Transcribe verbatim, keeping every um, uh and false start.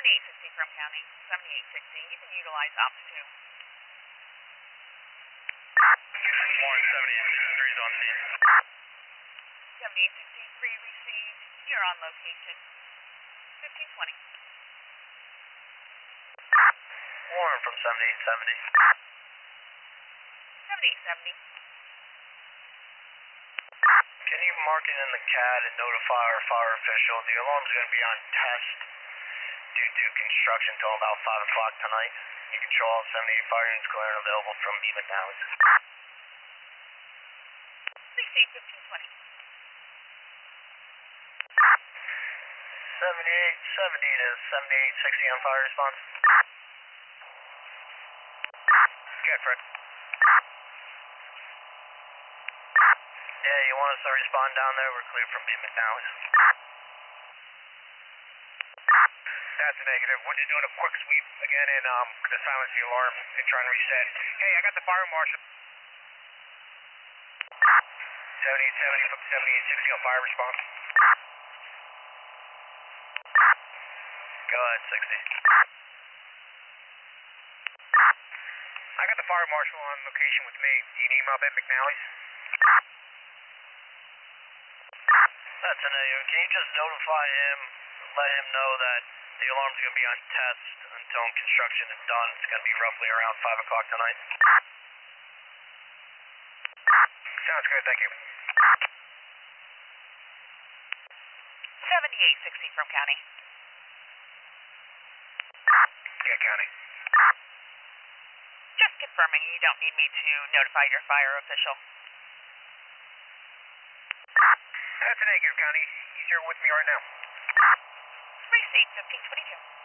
seventy-eight sixty from County, seventy-eight sixty. You can utilize Ops two. Warren, seventy-eight sixty-three is on scene. seventy-eight sixty-three received. You're on location. fifteen twenty. Warren from seventy-eight seventy. seventy-eight seventy. Can you mark it in the C A D and notify our fire official? The alarm's going to be on test due to construction until about five o'clock tonight. You can show all seventy-eight fire units clear and available from B. McNally's. Receive fifteen twenty. seventy-eight seventy to seventy-eight sixty on fire response. Get Fred. Yeah, you want us to respond down there? We're clear from B. McNally's. That's a negative. We're just doing a quick sweep again and um, gonna silence the alarm and try and reset. Hey, I got the fire marshal. seventy-eight seventy from seventy-eight sixty on fire response. Go ahead, sixty. I got the fire marshal on location with me. Do you need him up at McNally's? That's a negative. Can you just notify him, let him know that the alarm's going to be on test until construction is done. It's going to be roughly around five o'clock tonight. Sounds good, thank you. seventy-eight sixty from County. Yeah, County. Just confirming you don't need me to notify your fire official. That's a negative, County. He's here with me right now. Receive fifteen twenty-two.